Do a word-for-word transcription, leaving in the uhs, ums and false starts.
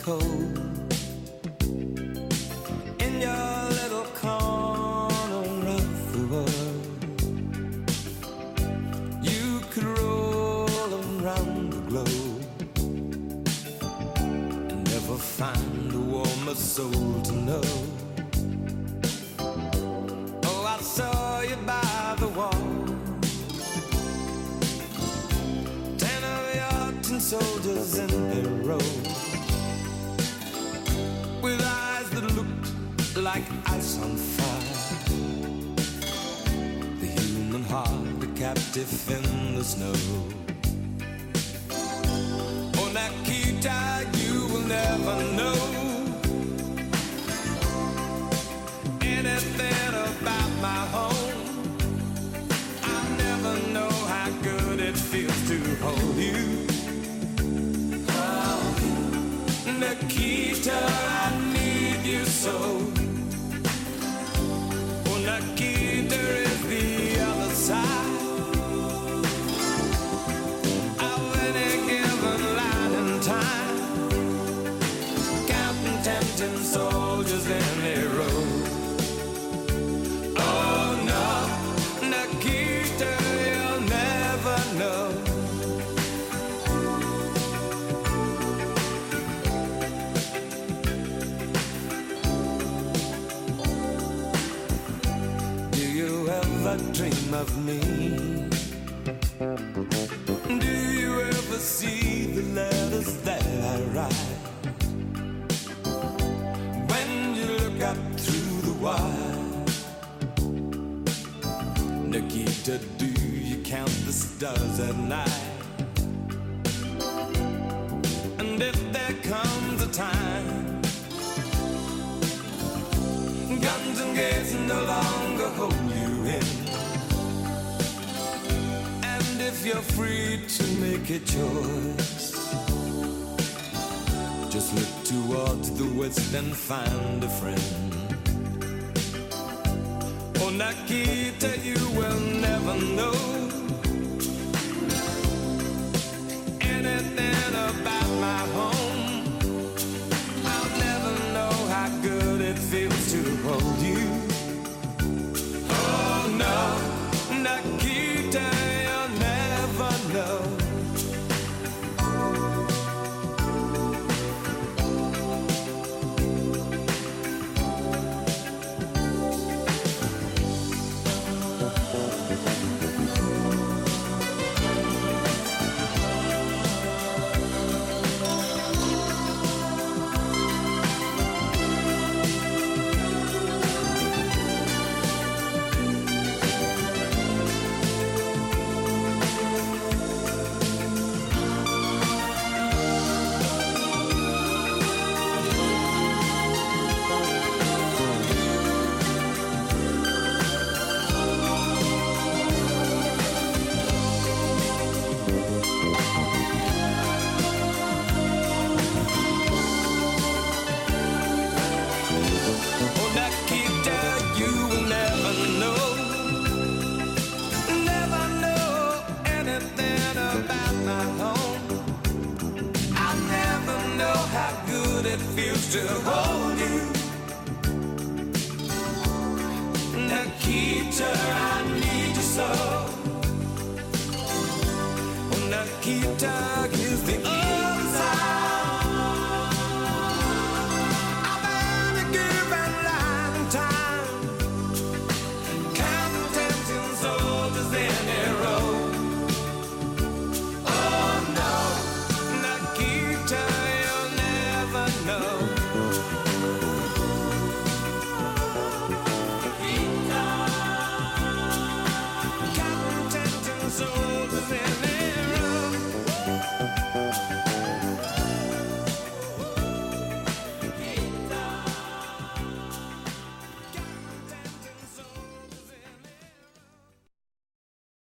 cold in your little corner of the world. You could roll around the globe and never find a warmer soul to know. Oh, I saw you by the wall, ten of your tin soldiers in a row, with eyes that looked like ice on fire. The human heart, a captive in the snow. Oh, Nikita, you will never know anything about my home. I never know how good it feels to hold you. Oh, Nikita, I need you so. Oh, Nikita is the other side of any given line in time, counting ten tin soldiers in a row. Oh no, Nikita, you'll never know. Dream of me? Do you ever see the letters that I write? When you look up through the wire, Nikita, do you count the stars at night? And if there comes a time guns and gates no longer hold you in, and if you're free to make a choice, just look towards the west and find a friend. Oh, Nikita, you will never know anything about my home. I'll never know how good it feels to hold you. Oh no, Nikita, you'll never know. It feels to hold you. Nikita, I need you so. Oh, Nikita,